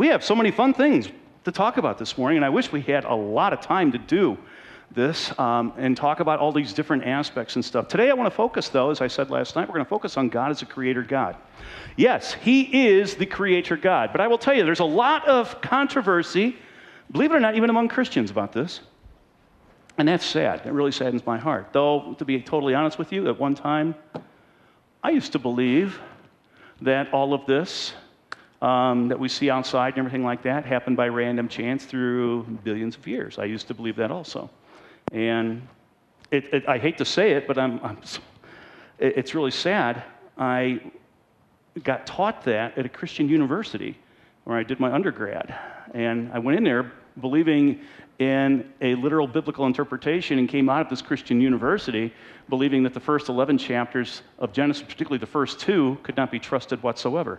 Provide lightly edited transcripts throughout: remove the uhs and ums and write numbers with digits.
We have so many fun things to talk about this morning, and I wish we had a lot of time to do this and talk about all these different aspects and stuff. Today I want to focus, though, as I said last night, we're going to focus on God as a creator God. Yes, he is the creator God, but I will tell you, there's a lot of controversy, believe it or not, even among Christians about this. And that's sad. It really saddens my heart. Though, to be totally honest with you, at one time, I used to believe that all of this that we see outside and everything like that happened by random chance through billions of years. I used to believe that also. And I hate to say it, but it's really sad. I got taught that at a Christian university where I did my undergrad. And I went in there believing in a literal biblical interpretation and came out of this Christian university believing that the first 11 chapters of Genesis, particularly the first 2, could not be trusted whatsoever.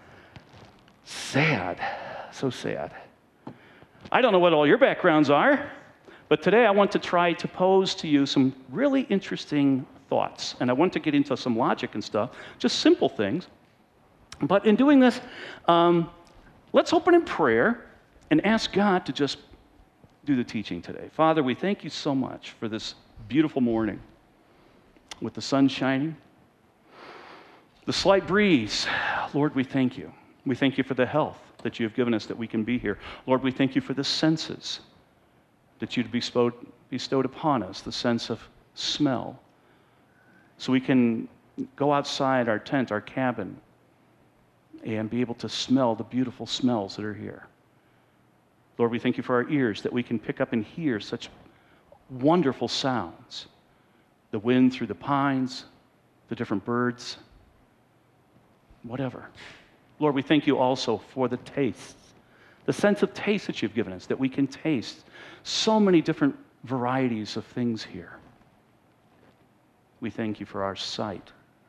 Sad. So sad. I don't know what all your backgrounds are, but today I want to try to pose to you some really interesting thoughts. And I want to get into some logic and stuff, just simple things. But in doing this, let's open in prayer and ask God to just do the teaching today. Father, we thank you so much for this beautiful morning with the sun shining, the slight breeze. Lord, we thank you. We thank you for the health that you have given us that we can be here. Lord, we thank you for the senses that you've bestowed upon us, the sense of smell, so we can go outside our tent, our cabin, and be able to smell the beautiful smells that are here. Lord, we thank you for our ears that we can pick up and hear such wonderful sounds. The wind through the pines, the different birds, whatever. Lord, we thank you also for the tastes, the sense of taste that you've given us, that we can taste so many different varieties of things here. We thank you for our sight,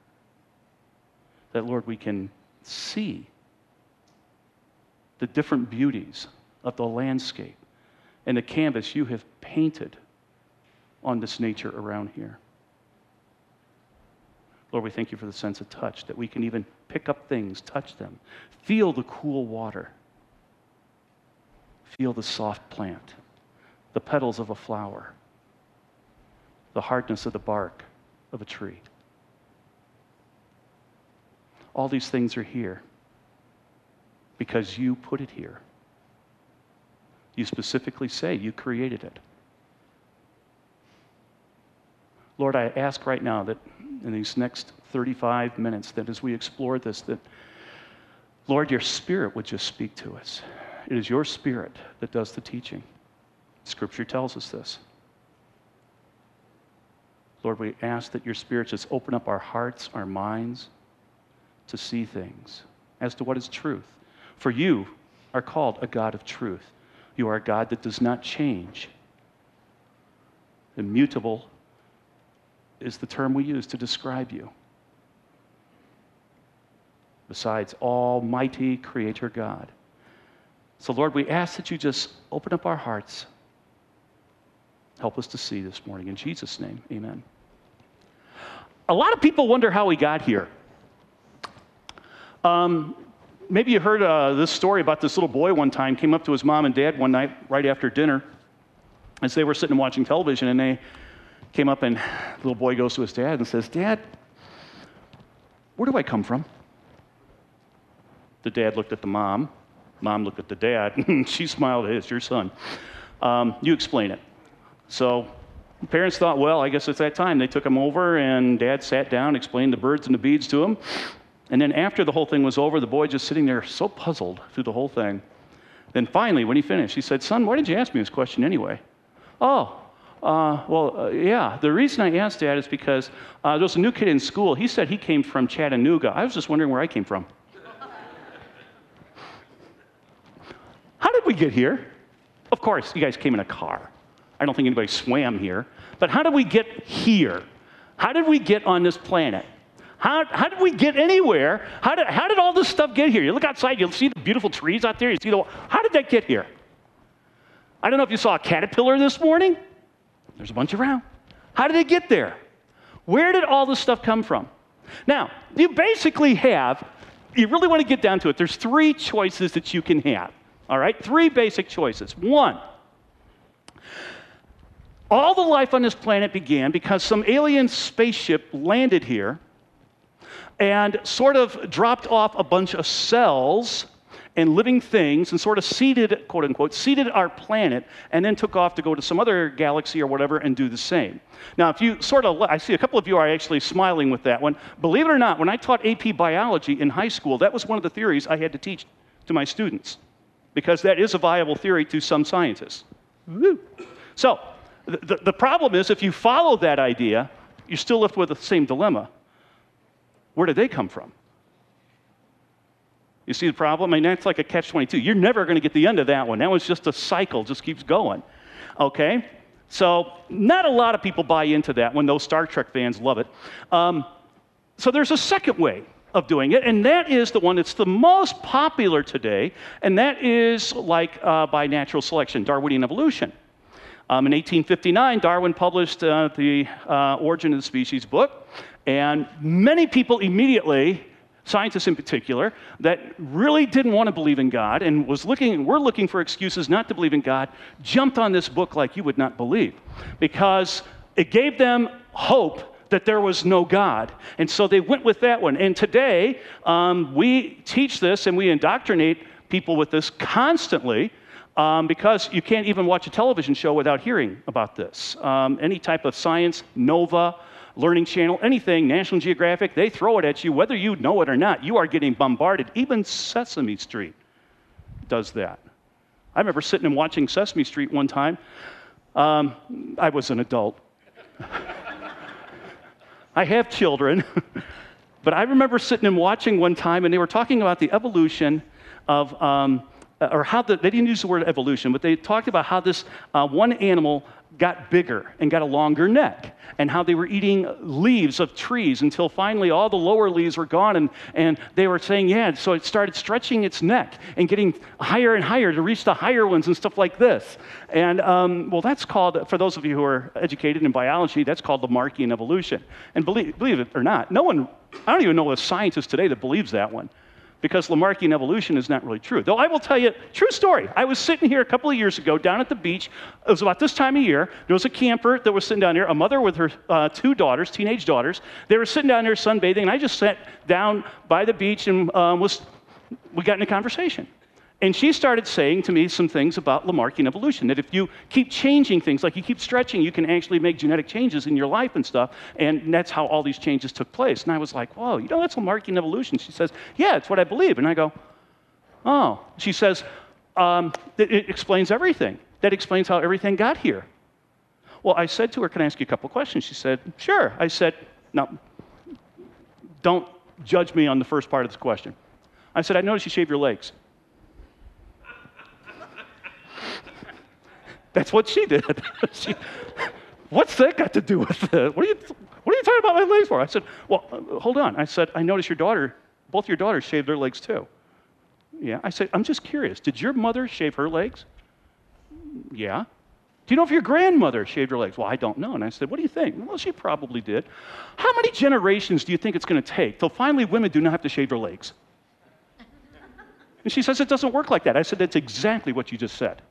that, Lord, we can see the different beauties of the landscape and the canvas you have painted on this nature around here. Lord, we thank you for the sense of touch, that we can even pick up things, touch them, feel the cool water, feel the soft plant, the petals of a flower, the hardness of the bark of a tree. All these things are here because you put it here. You specifically say you created it. Lord, I ask right now that in these next 35 minutes, that as we explore this, that, Lord, your Spirit would just speak to us. It is your Spirit that does the teaching. Scripture tells us this. Lord, we ask that your Spirit just open up our hearts, our minds, to see things as to what is truth. For you are called a God of truth. You are a God that does not change. Immutable is the term we use to describe you. Besides Almighty Creator God. So, Lord, we ask that you just open up our hearts. Help us to see this morning. In Jesus' name, amen. A lot of people wonder how we got here. Maybe you heard this story about this little boy one time came up to his mom and dad one night right after dinner as they were sitting and watching television, and they came up and the little boy goes to his dad and says, "Dad, where do I come from?" The dad looked at the mom looked at the dad, and she smiled. "Hey, it's your son. You explain it." So the parents thought, well, I guess it's that time. They took him over, and Dad sat down, explained the birds and the beads to him. And then after the whole thing was over, the boy just sitting there so puzzled through the whole thing. Then finally, when he finished, he said, "Son, why did you ask me this question anyway?" Yeah, the reason I asked Dad is because there was a new kid in school. He said he came from Chattanooga. I was just wondering where I came from. How did we get here? Of course, you guys came in a car. I don't think anybody swam here. But how did we get here? How did we get on this planet? How did we get anywhere? How did all this stuff get here? You look outside, you see the beautiful trees out there. You see how did that get here? I don't know if you saw a caterpillar this morning. There's a bunch around. How did it get there? Where did all this stuff come from? Now, you basically have, you really want to get down to it, there's three choices that you can have. All right? 3 basic choices. 1, all the life on this planet began because some alien spaceship landed here and sort of dropped off a bunch of cells and living things and sort of seeded, quote unquote, seeded our planet and then took off to go to some other galaxy or whatever and do the same. Now, if you sort of, I see a couple of you are actually smiling with that one. Believe it or not, when I taught AP biology in high school, that was one of the theories I had to teach to my students because that is a viable theory to some scientists. Woo. So, the problem is if you follow that idea, you're still left with the same dilemma. Where did they come from? You see the problem? I mean, that's like a catch-22. You're never going to get the end of that one. That one's just a cycle, just keeps going. Okay? So not a lot of people buy into that one. Those Star Trek fans love it. So there's a second way of doing it, and that is the one that's the most popular today, and that is like by natural selection, Darwinian evolution. In 1859, Darwin published the Origin of the Species book, and many people immediately, scientists in particular, that really didn't want to believe in God and were looking for excuses not to believe in God, jumped on this book like you would not believe, because it gave them hope that there was no God. And so they went with that one. And today, we teach this and we indoctrinate people with this constantly, because you can't even watch a television show without hearing about this. Any type of science, Nova, Learning Channel, anything, National Geographic, they throw it at you. Whether you know it or not, you are getting bombarded. Even Sesame Street does that. I remember sitting and watching Sesame Street one time. I was an adult. I have children. But I remember sitting and watching one time, and they were talking about the evolution of, or how they didn't use the word evolution, but they talked about how this one animal got bigger and got a longer neck, and how they were eating leaves of trees until finally all the lower leaves were gone, and they were saying, yeah, so it started stretching its neck and getting higher and higher to reach the higher ones and stuff like this. And, well, that's called, for those of you who are educated in biology, that's called Lamarckian evolution. And believe it or not, I don't even know a scientist today that believes that one, because Lamarckian evolution is not really true. Though I will tell you, true story. I was sitting here a couple of years ago down at the beach. It was about this time of year. There was a camper that was sitting down there, a mother with her 2 daughters, teenage daughters. They were sitting down there sunbathing, and I just sat down by the beach and we got in a conversation. And she started saying to me some things about Lamarckian evolution, that if you keep changing things, like you keep stretching, you can actually make genetic changes in your life and stuff, and that's how all these changes took place. And I was like, whoa, you know that's Lamarckian evolution? She says, yeah, it's what I believe. And I go, oh. She says, it explains everything. That explains how everything got here. Well, I said to her, can I ask you a couple questions? She said, sure. I said, no, don't judge me on the first part of this question. I said, I noticed you shave your legs. That's what she did. What's that got to do with it? What are you talking about my legs for? I said, well, hold on. I said, I noticed both your daughters shaved their legs too. Yeah. I said, I'm just curious. Did your mother shave her legs? Yeah. Do you know if your grandmother shaved her legs? Well, I don't know. And I said, what do you think? Well, she probably did. How many generations do you think it's going to take till finally women do not have to shave their legs? And she says, it doesn't work like that. I said, that's exactly what you just said.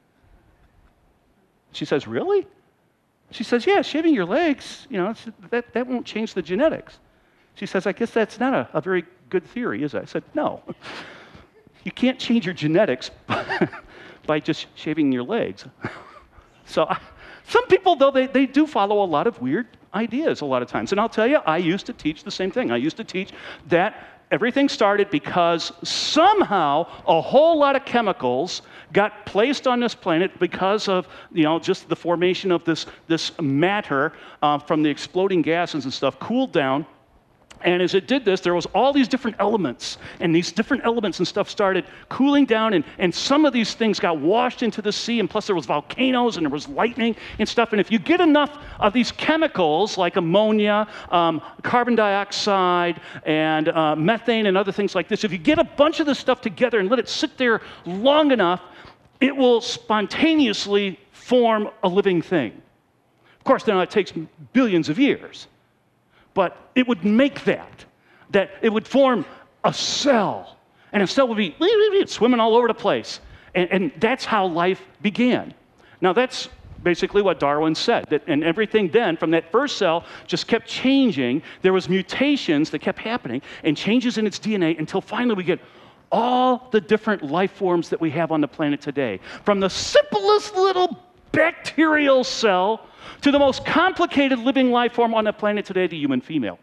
She says, really? She says, yeah, shaving your legs, you know, that won't change the genetics. She says, I guess that's not a very good theory, is it? I said, no. You can't change your genetics by just shaving your legs. So some people, though, they do follow a lot of weird ideas a lot of times. And I'll tell you, I used to teach the same thing. I used to teach that everything started because somehow a whole lot of chemicals got placed on this planet because of, you know, just the formation of this matter from the exploding gases and stuff cooled down. And as it did this, there was all these different elements, and these different elements and stuff started cooling down, and some of these things got washed into the sea, and plus there was volcanoes, and there was lightning and stuff. And if you get enough of these chemicals, like ammonia, carbon dioxide, and methane, and other things like this, if you get a bunch of this stuff together and let it sit there long enough, it will spontaneously form a living thing. Of course, now it takes billions of years. But it would make that it would form a cell. And a cell would be swimming all over the place. And that's how life began. Now, that's basically what Darwin said. And everything then, from that first cell, just kept changing. There was mutations that kept happening and changes in its DNA until finally we get all the different life forms that we have on the planet today. From the simplest little bacterial cell to the most complicated living life form on the planet today, the human female.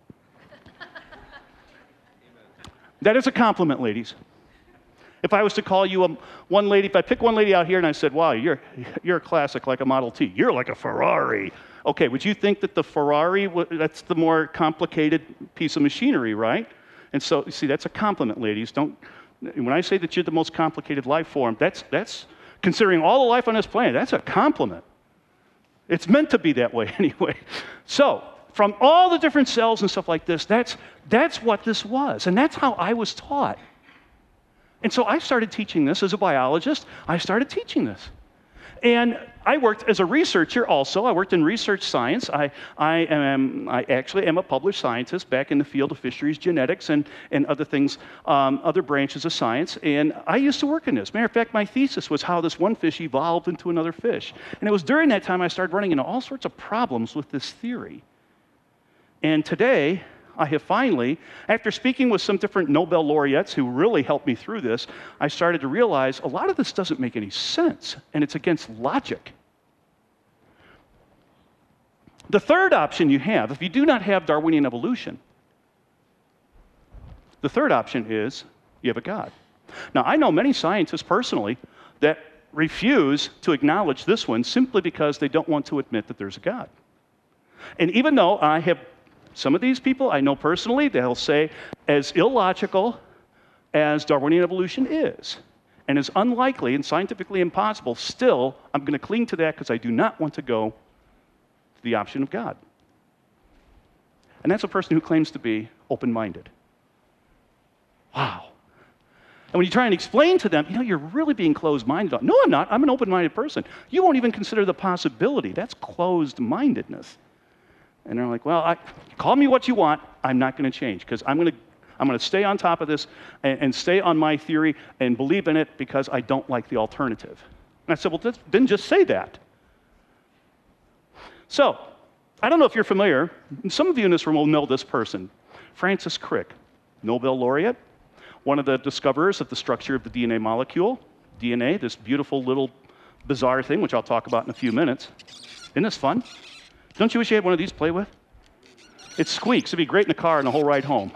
That is a compliment, ladies. If I was to call you one lady, if I pick one lady out here and I said, wow, you're a classic like a Model T. You're like a Ferrari. Okay, would you think that the Ferrari, that's the more complicated piece of machinery, right? And so, you see, that's a compliment, ladies. When I say that you're the most complicated life form, that's considering all the life on this planet, that's a compliment. It's meant to be that way anyway. So, from all the different cells and stuff like this, that's what this was. And that's how I was taught. And so I started teaching this as a biologist. I started teaching this. And I worked as a researcher also. I worked in research science. I actually am a published scientist back in the field of fisheries genetics and other things, other branches of science. And I used to work in this. Matter of fact, my thesis was how this one fish evolved into another fish. And it was during that time I started running into all sorts of problems with this theory. And today, I have finally, after speaking with some different Nobel laureates who really helped me through this, I started to realize a lot of this doesn't make any sense, and it's against logic. The third option you have, if you do not have Darwinian evolution, the third option is you have a God. Now, I know many scientists personally that refuse to acknowledge this one simply because they don't want to admit that there's a God. And even though I have some of these people I know personally, they'll say, as illogical as Darwinian evolution is, and as unlikely and scientifically impossible, still, I'm going to cling to that because I do not want to go to the option of God. And that's a person who claims to be open-minded. Wow. And when you try and explain to them, you're really being closed-minded. No, I'm not. I'm an open-minded person. You won't even consider the possibility. That's closed-mindedness. And they're like, well, call me what you want. I'm not going to change because I'm going to stay on top of this and stay on my theory and believe in it because I don't like the alternative. And I said, well, then just say that. So, I don't know if you're familiar. Some of you in this room will know this person. Francis Crick, Nobel laureate, one of the discoverers of the structure of the DNA molecule. DNA, this beautiful little bizarre thing, which I'll talk about in a few minutes. Isn't this fun? Don't you wish you had one of these to play with? It squeaks. It'd be great in the car and the whole ride home.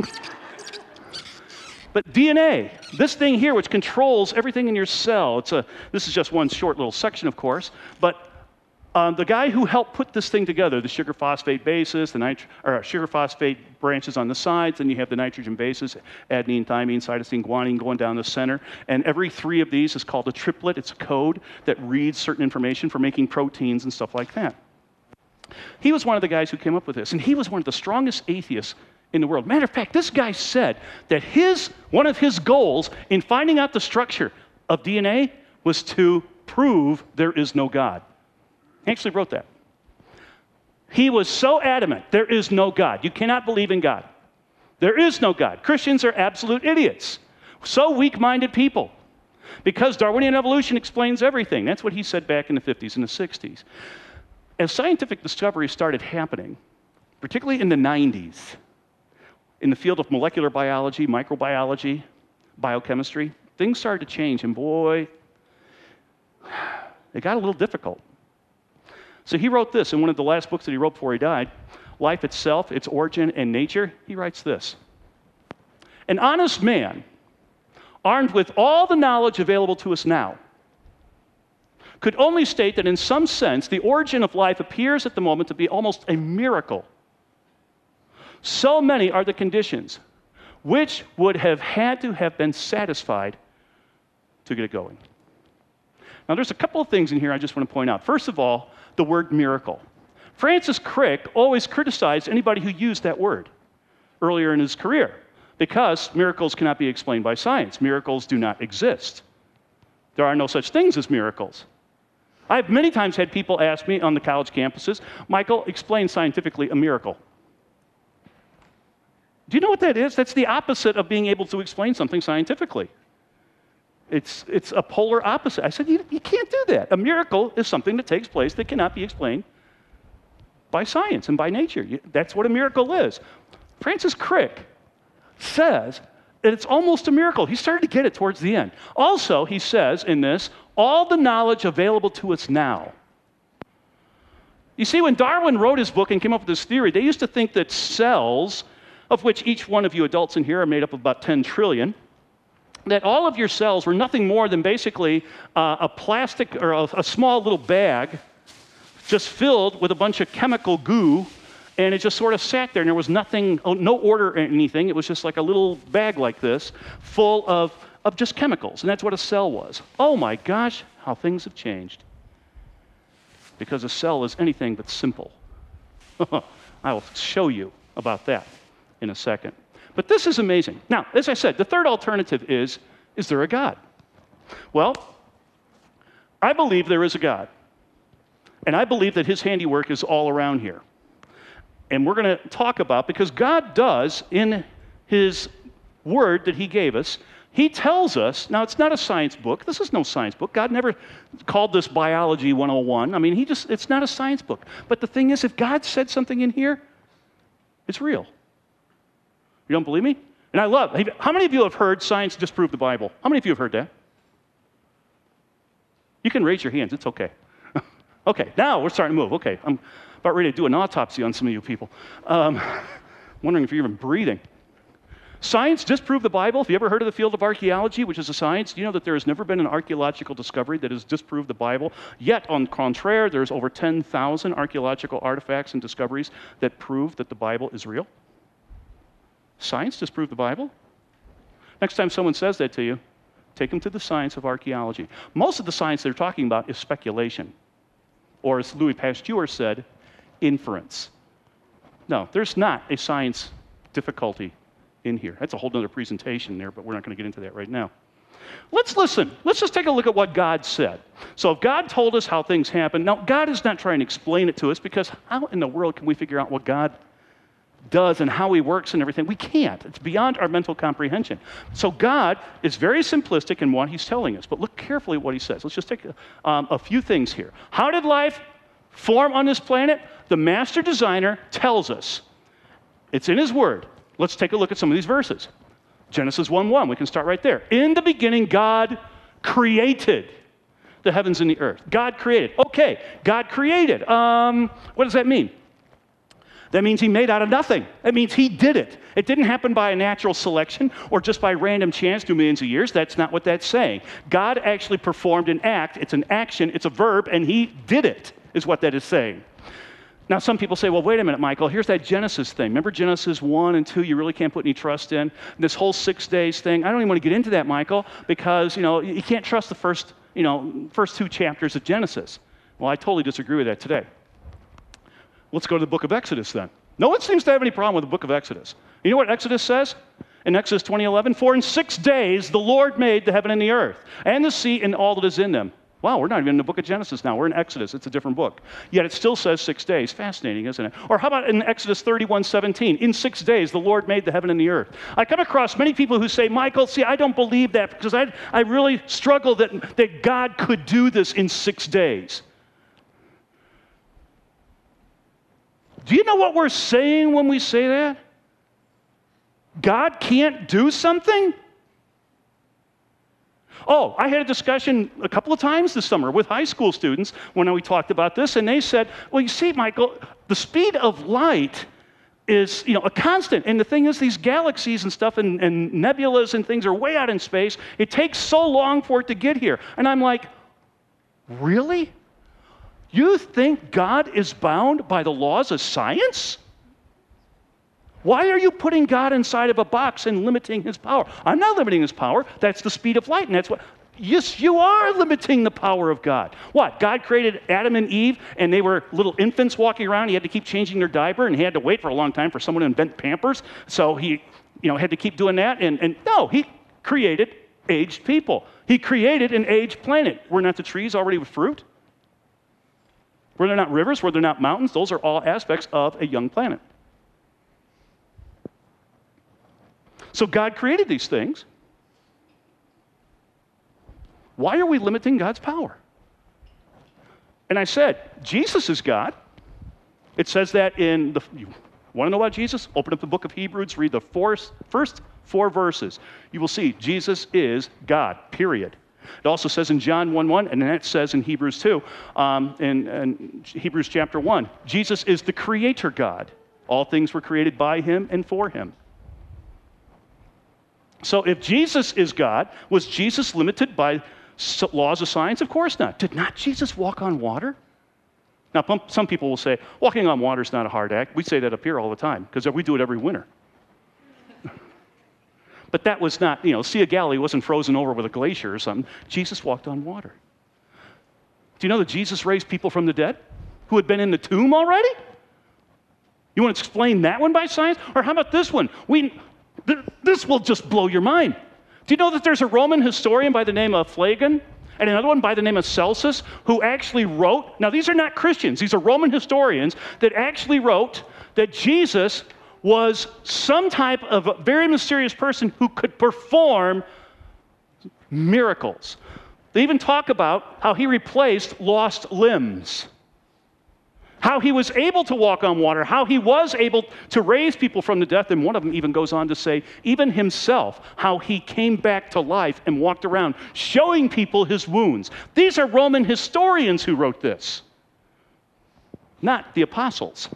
But DNA, this thing here, which controls everything in your cell, this is just one short little section, of course, but the guy who helped put this thing together, the sugar phosphate bases, sugar phosphate branches on the sides, and you have the nitrogen bases, adenine, thymine, cytosine, guanine going down the center, and every three of these is called a triplet. It's a code that reads certain information for making proteins and stuff like that. He was one of the guys who came up with this, and he was one of the strongest atheists in the world. Matter of fact, this guy said that one of his goals in finding out the structure of DNA was to prove there is no God. He actually wrote that. He was so adamant, there is no God. You cannot believe in God. There is no God. Christians are absolute idiots. So weak-minded people. Because Darwinian evolution explains everything. That's what he said back in the 50s and the 60s. As scientific discoveries started happening, particularly in the 90s, in the field of molecular biology, microbiology, biochemistry, things started to change, and boy, it got a little difficult. So he wrote this in one of the last books that he wrote before he died, Life Itself, Its Origin and Nature. He writes this: an honest man, armed with all the knowledge available to us now, could only state that in some sense the origin of life appears at the moment to be almost a miracle. So many are the conditions which would have had to have been satisfied to get it going. Now there's a couple of things in here I just want to point out. First of all, the word miracle. Francis Crick always criticized anybody who used that word earlier in his career because miracles cannot be explained by science. Miracles do not exist. There are no such things as miracles. I've many times had people ask me on the college campuses, Michael, explain scientifically a miracle. Do you know what that is? That's the opposite of being able to explain something scientifically. It's a polar opposite. I said, you can't do that. A miracle is something that takes place that cannot be explained by science and by nature. That's what a miracle is. Francis Crick says that it's almost a miracle. He started to get it towards the end. Also, he says in this, all the knowledge available to us now. You see, when Darwin wrote his book and came up with this theory, they used to think that cells, of which each one of you adults in here are made up of about 10 trillion, that all of your cells were nothing more than basically a plastic or a small little bag just filled with a bunch of chemical goo, and it just sort of sat there, and there was nothing, no order or anything. It was just like a little bag like this, full of just chemicals, and that's what a cell was. Oh my gosh, how things have changed. Because a cell is anything but simple. I will show you about that in a second. But this is amazing. Now, as I said, the third alternative is there a God? Well, I believe there is a God. And I believe that his handiwork is all around here. And we're going to talk about, because God does, in his word that he gave us, he tells us, now it's not a science book. This is no science book. God never called this Biology 101. I mean, it's not a science book. But the thing is, if God said something in here, it's real. You don't believe me? And how many of you have heard science disprove the Bible? How many of you have heard that? You can raise your hands. It's okay. Okay, now we're starting to move. Okay, I'm about ready to do an autopsy on some of you people. Wondering if you're even breathing. Science disproved the Bible. Have you ever heard of the field of archaeology, which is a science? Do you know that there has never been an archaeological discovery that has disproved the Bible? Yet, on contraire, there's over 10,000 archaeological artifacts and discoveries that prove that the Bible is real. Science disproved the Bible? Next time someone says that to you, take them to the science of archaeology. Most of the science they're talking about is speculation. Or as Louis Pasteur said, inference. No, there's not a science difficulty in here. That's a whole other presentation there, but we're not going to get into that right now. Let's listen. Let's just take a look at what God said. So if God told us how things happen, now God is not trying to explain it to us, because how in the world can we figure out what God does and how he works and everything? We can't. It's beyond our mental comprehension. So God is very simplistic in what he's telling us, but look carefully at what he says. Let's just take a few things here. How did life form on this planet? The master designer tells us. It's in his word. Let's take a look at some of these verses. Genesis 1:1, we can start right there. In the beginning, God created the heavens and the earth. God created. Okay, God created. What does that mean? That means he made out of nothing. That means he did it. It didn't happen by a natural selection or just by random chance through millions of years. That's not what that's saying. God actually performed an act. It's an action. It's a verb, and he did it, is what that is saying. Now, some people say, well, wait a minute, Michael, here's that Genesis thing. Remember Genesis 1 and 2, you really can't put any trust in? And this whole 6 days thing, I don't even want to get into that, Michael, because, you can't trust the first 2 chapters of Genesis. Well, I totally disagree with that today. Let's go to the book of Exodus then. No one seems to have any problem with the book of Exodus. You know what Exodus says? In Exodus 20:11, for in 6 days the Lord made the heaven and the earth, and the sea and all that is in them. Wow, we're not even in the book of Genesis now. We're in Exodus. It's a different book. Yet it still says 6 days. Fascinating, isn't it? Or how about in Exodus 31:17? In 6 days, the Lord made the heaven and the earth. I come across many people who say, Michael, see, I don't believe that, because I really struggle that God could do this in 6 days. Do you know what we're saying when we say that? God can't do something? Oh, I had a discussion a couple of times this summer with high school students when we talked about this, and they said, well, you see, Michael, the speed of light is, a constant. And the thing is, these galaxies and stuff and nebulas and things are way out in space. It takes so long for it to get here. And I'm like, really? You think God is bound by the laws of science? Why are you putting God inside of a box and limiting his power? I'm not limiting his power. That's the speed of light, and that's what... Yes, you are limiting the power of God. What? God created Adam and Eve, and they were little infants walking around. He had to keep changing their diaper, and he had to wait for a long time for someone to invent Pampers. So he, had to keep doing that. And no, he created aged people. He created an aged planet. Were not the trees already with fruit? Were there not rivers? Were there not mountains? Those are all aspects of a young planet. So God created these things. Why are we limiting God's power? And I said, Jesus is God. It says that you want to know about Jesus? Open up the book of Hebrews, read the first 4 verses. You will see Jesus is God, period. It also says in John 1:1, and then it says in Hebrews 2, in Hebrews chapter 1, Jesus is the creator God. All things were created by him and for him. So if Jesus is God, was Jesus limited by laws of science? Of course not. Did not Jesus walk on water? Now, some people will say, walking on water is not a hard act. We say that up here all the time because we do it every winter. But that was not, Sea of Galilee wasn't frozen over with a glacier or something. Jesus walked on water. Do you know that Jesus raised people from the dead who had been in the tomb already? You want to explain that one by science? Or how about this one? This will just blow your mind. Do you know that there's a Roman historian by the name of Phlegon and another one by the name of Celsus who actually wrote, now these are not Christians, these are Roman historians that actually wrote that Jesus was some type of a very mysterious person who could perform miracles. They even talk about how he replaced lost limbs, how he was able to walk on water, how he was able to raise people from the dead, and one of them even goes on to say, even himself, how he came back to life and walked around, showing people his wounds. These are Roman historians who wrote this, not the apostles.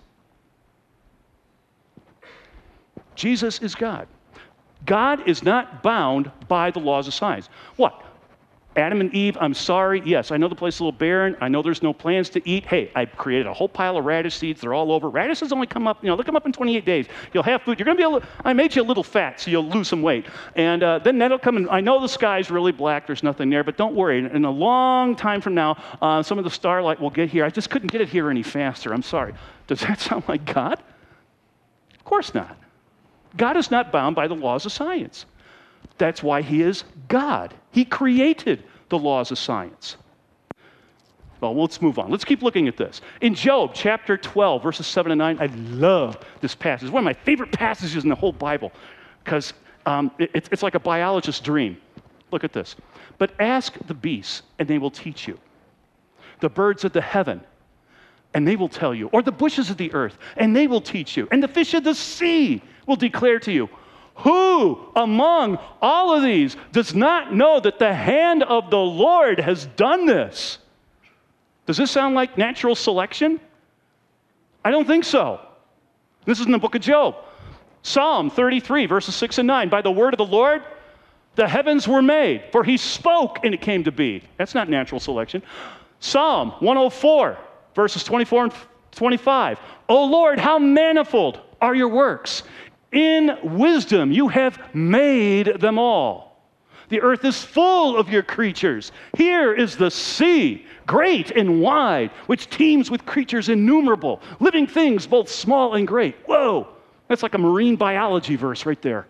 Jesus is God. God is not bound by the laws of science. What? Adam and Eve, I'm sorry. Yes, I know the place is a little barren. I know there's no plants to eat. Hey, I created a whole pile of radish seeds. They're all over. Radishes only come up, they'll come up in 28 days. You'll have food. You're going to be I made you a little fat so you'll lose some weight. And then that'll come in. I know the sky's really black. There's nothing there, but don't worry. In a long time from now, some of the starlight will get here. I just couldn't get it here any faster. I'm sorry. Does that sound like God? Of course not. God is not bound by the laws of science. That's why he is God. He created the laws of science. Well, let's move on. Let's keep looking at this. In Job chapter 12, verses 7 and 9, I love this passage. It's one of my favorite passages in the whole Bible because it's like a biologist's dream. Look at this. But ask the beasts, and they will teach you. The birds of the heaven, and they will tell you. Or the bushes of the earth, and they will teach you. And the fish of the sea will declare to you. Who among all of these does not know that the hand of the Lord has done this? Does this sound like natural selection? I don't think so. This is in the book of Job. Psalm 33, verses 6 and 9. By the word of the Lord, the heavens were made, for he spoke and it came to be. That's not natural selection. Psalm 104, verses 24 and 25. O Lord, how manifold are your works. In wisdom you have made them all. The earth is full of your creatures. Here is the sea, great and wide, which teems with creatures innumerable, living things both small and great. Whoa, that's like a marine biology verse right there.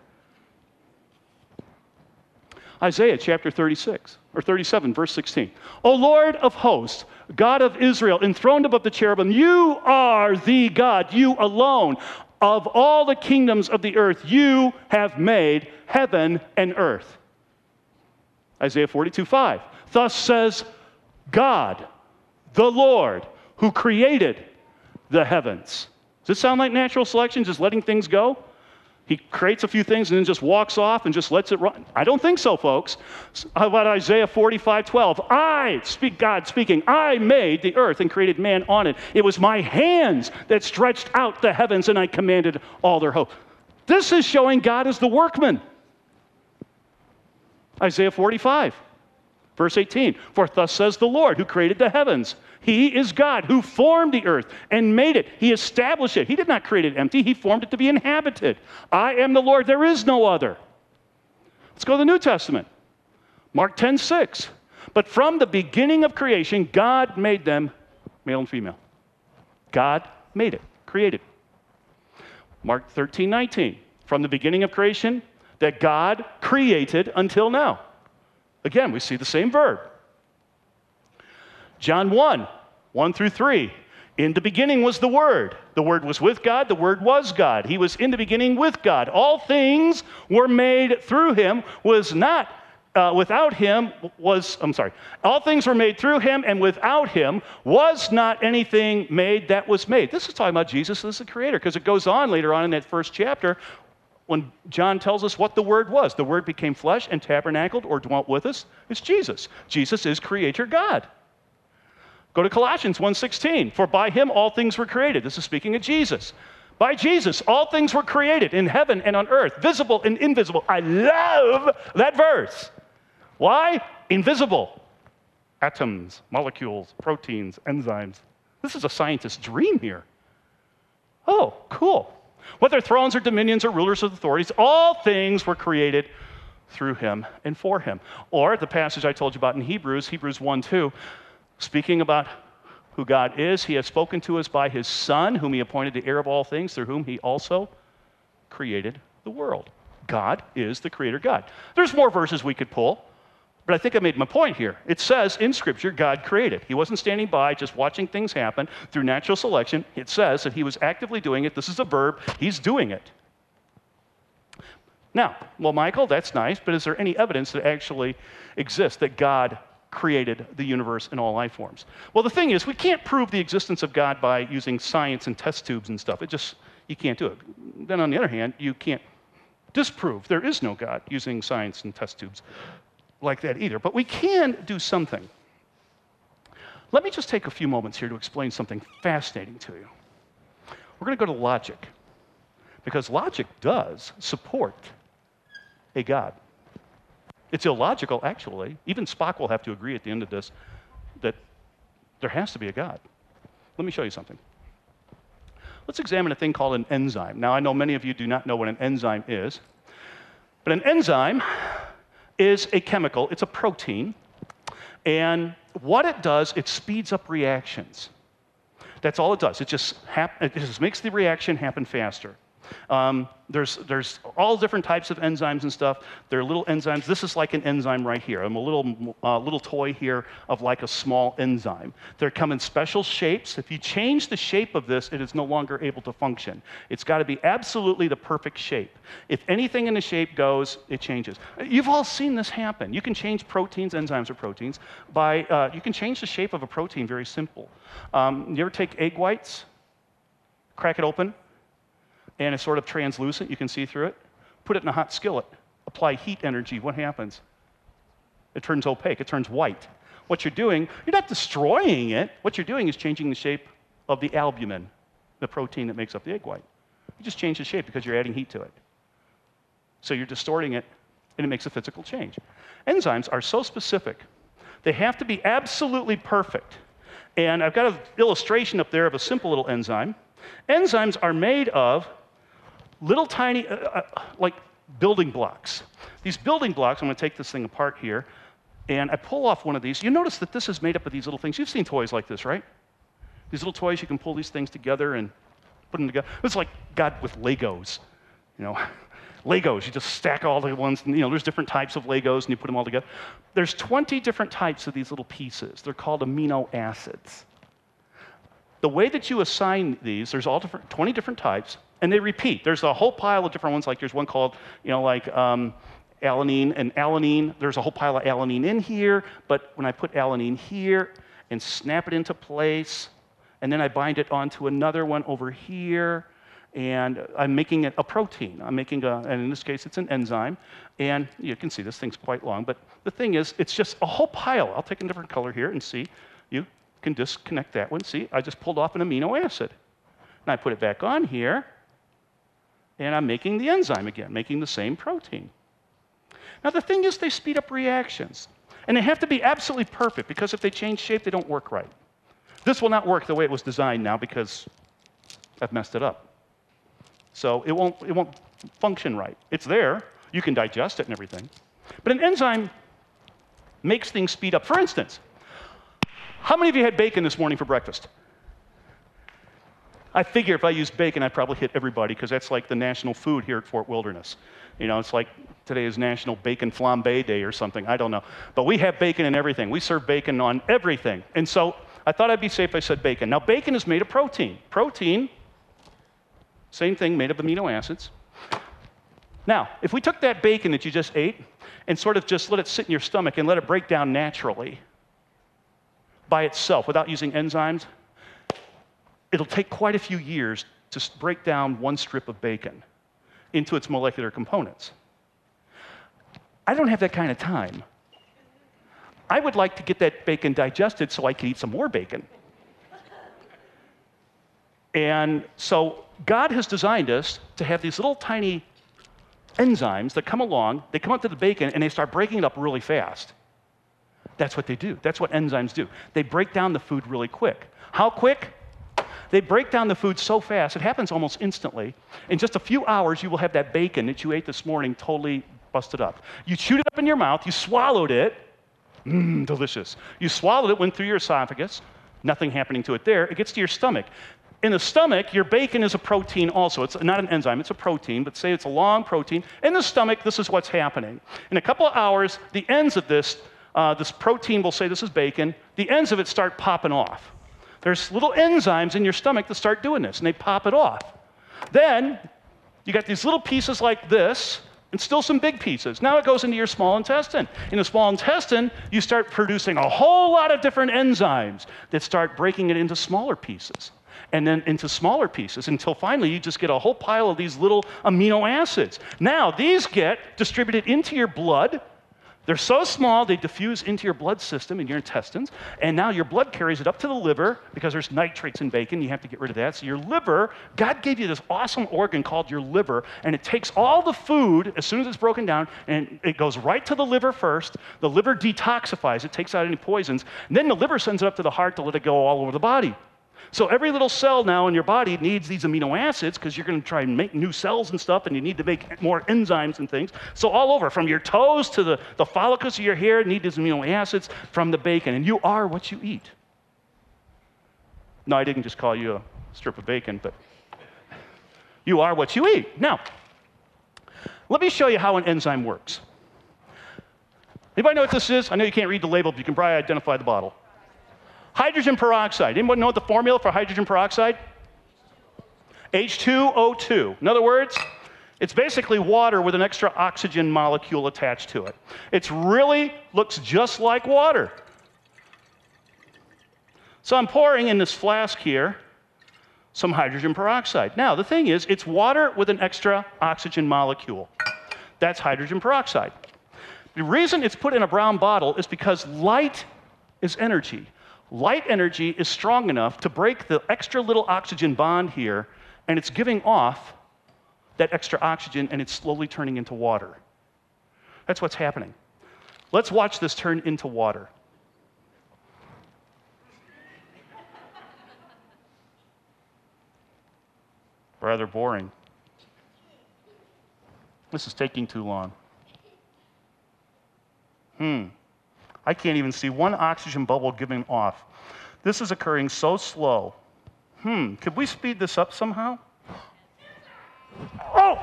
Isaiah chapter 37, verse 16. O Lord of hosts, God of Israel, enthroned above the cherubim, you are the God, you alone. Of all the kingdoms of the earth, you have made heaven and earth. Isaiah 42:5. Thus says God, the Lord, who created the heavens. Does this sound like natural selection, just letting things go? He creates a few things and then just walks off and just lets it run. I don't think so, folks. How about Isaiah 45:12? God speaking, I made the earth and created man on it. It was my hands that stretched out the heavens and I commanded all their hosts. This is showing God as the workman. Isaiah 45, verse 18. For thus says the Lord who created the heavens. He is God who formed the earth and made it. He established it. He did not create it empty. He formed it to be inhabited. I am the Lord. There is no other. Let's go to the New Testament. Mark 10:6. But from the beginning of creation, God made them male and female. God made it, created. Mark 13:19. From the beginning of creation, that God created until now. Again, we see the same verb. John 1 through 3. In the beginning was the Word. The Word was with God. The Word was God. He was in the beginning with God. All things were made through him. Was not Without him all things were made through him, and without him was not anything made that was made. This is talking about Jesus as the creator, because it goes on later on in that first chapter when John tells us what the Word was. The Word became flesh and tabernacled or dwelt with us. It's Jesus. Jesus is creator God. Go to Colossians 1:16. For by him all things were created. This is speaking of Jesus. By Jesus, all things were created in heaven and on earth, visible and invisible. I love that verse. Why? Invisible. Atoms, molecules, proteins, enzymes. This is a scientist's dream here. Oh, cool. Whether thrones or dominions or rulers or authorities, all things were created through him and for him. Or the passage I told you about in Hebrews 1:2, speaking about who God is, he has spoken to us by his Son, whom he appointed the heir of all things, through whom he also created the world. God is the creator God. There's more verses we could pull, but I think I made my point here. It says in Scripture, God created. He wasn't standing by just watching things happen through natural selection. It says that he was actively doing it. This is a verb. He's doing it. Now, well, Michael, that's nice, but is there any evidence that actually exists that God created the universe in all life forms? Well, the thing is, we can't prove the existence of God by using science and test tubes and stuff. You can't do it. Then on the other hand, you can't disprove there is no God using science and test tubes like that either. But we can do something. Let me just take a few moments here to explain something fascinating to you. We're going to go to logic, because logic does support a God. It's illogical, actually. Even Spock will have to agree at the end of this that there has to be a God. Let me show you something. Let's examine a thing called an enzyme. Now, I know many of you do not know what an enzyme is, but an enzyme is a chemical. It's a protein, and what it does, it speeds up reactions. That's all it does. It just makes the reaction happen faster. There's all different types of enzymes and stuff. They're little enzymes. This is like an enzyme right here. I'm a little toy here of like a small enzyme. They come in special shapes. If you change the shape of this, it is no longer able to function. It's got to be absolutely the perfect shape. If anything in the shape goes, it changes. You've all seen this happen. You can change proteins, enzymes or proteins, by, you can change the shape of a protein very simple. You ever take egg whites, crack it open, and it's sort of translucent, you can see through it. Put it in a hot skillet, apply heat energy, what happens? It turns opaque, it turns white. What you're doing, you're not destroying it. What you're doing is changing the shape of the albumin, the protein that makes up the egg white. You just change the shape because you're adding heat to it. So you're distorting it, and it makes a physical change. Enzymes are so specific. They have to be absolutely perfect. And I've got an illustration up there of a simple little enzyme. Enzymes are made of little tiny, like building blocks. These building blocks, I'm going to take this thing apart here, and I pull off one of these. You notice that this is made up of these little things. You've seen toys like this, right? These little toys, you can pull these things together and put them together. It's like God with Legos, you know. Legos, you just stack all the ones, and, there's different types of Legos, and you put them all together. There's 20 different types of these little pieces. They're called amino acids. The way that you assign these, there's 20 different types, and they repeat. There's a whole pile of different ones, like there's one called, alanine, and alanine, there's a whole pile of alanine in here, but when I put alanine here and snap it into place, and then I bind it onto another one over here, and I'm making it a protein. I'm making and in this case, it's an enzyme, and you can see this thing's quite long, but the thing is, it's just a whole pile. I'll take a different color here and see. You can disconnect that one. See, I just pulled off an amino acid. And I put it back on here, and I'm making the enzyme again, making the same protein. Now, the thing is, they speed up reactions. And they have to be absolutely perfect, because if they change shape, they don't work right. This will not work the way it was designed now because I've messed it up. So it won't function right. It's there. You can digest it and everything. But an enzyme makes things speed up. For instance, how many of you had bacon this morning for breakfast? I figure if I used bacon, I'd probably hit everybody, because that's like the national food here at Fort Wilderness. It's like today is National Bacon Flambe Day or something. I don't know. But we have bacon in everything. We serve bacon on everything. And so I thought I'd be safe if I said bacon. Now, bacon is made of protein. Protein, same thing, made of amino acids. Now, if we took that bacon that you just ate and sort of just let it sit in your stomach and let it break down naturally by itself without using enzymes, it'll take quite a few years to break down one strip of bacon into its molecular components. I don't have that kind of time. I would like to get that bacon digested so I could eat some more bacon. And so God has designed us to have these little tiny enzymes that come along, they come up to the bacon, and they start breaking it up really fast. That's what they do. That's what enzymes do. They break down the food really quick. How quick? They break down the food so fast, it happens almost instantly. In just a few hours, you will have that bacon that you ate this morning totally busted up. You chewed it up in your mouth, you swallowed it. Delicious. You swallowed it, went through your esophagus, nothing happening to it there. It gets to your stomach. In the stomach, your bacon is a protein also. It's not an enzyme, it's a protein, but say it's a long protein. In the stomach, this is what's happening. In a couple of hours, the ends of this protein will say this is bacon. The ends of it start popping off. There's little enzymes in your stomach that start doing this, and they pop it off. Then, you got these little pieces like this, and still some big pieces. Now it goes into your small intestine. In the small intestine, you start producing a whole lot of different enzymes that start breaking it into smaller pieces, and then into smaller pieces, until finally you just get a whole pile of these little amino acids. Now, these get distributed into your blood. They're so small, they diffuse into your blood system in your intestines, and now your blood carries it up to the liver, because there's nitrates in bacon, you have to get rid of that. So your liver, God gave you this awesome organ called your liver, and it takes all the food, as soon as it's broken down, and it goes right to the liver first. The liver detoxifies it, takes out any poisons, and then the liver sends it up to the heart to let it go all over the body. So every little cell now in your body needs these amino acids, because you're going to try and make new cells and stuff, and you need to make more enzymes and things. So all over, from your toes to the follicles of your hair, need these amino acids from the bacon. And you are what you eat. No, I didn't just call you a strip of bacon, but you are what you eat. Now, let me show you how an enzyme works. Anybody know what this is? I know you can't read the label, but you can probably identify the bottle. Hydrogen peroxide. Anyone know what the formula for hydrogen peroxide? H2O2. In other words, it's basically water with an extra oxygen molecule attached to it. It really looks just like water. So I'm pouring in this flask here some hydrogen peroxide. Now, the thing is, it's water with an extra oxygen molecule. That's hydrogen peroxide. The reason it's put in a brown bottle is because light is energy. Light energy is strong enough to break the extra little oxygen bond here, and it's giving off that extra oxygen, and it's slowly turning into water. That's what's happening. Let's watch this turn into water. Rather boring. This is taking too long. I can't even see one oxygen bubble giving off. This is occurring so slow. Could we speed this up somehow? Oh!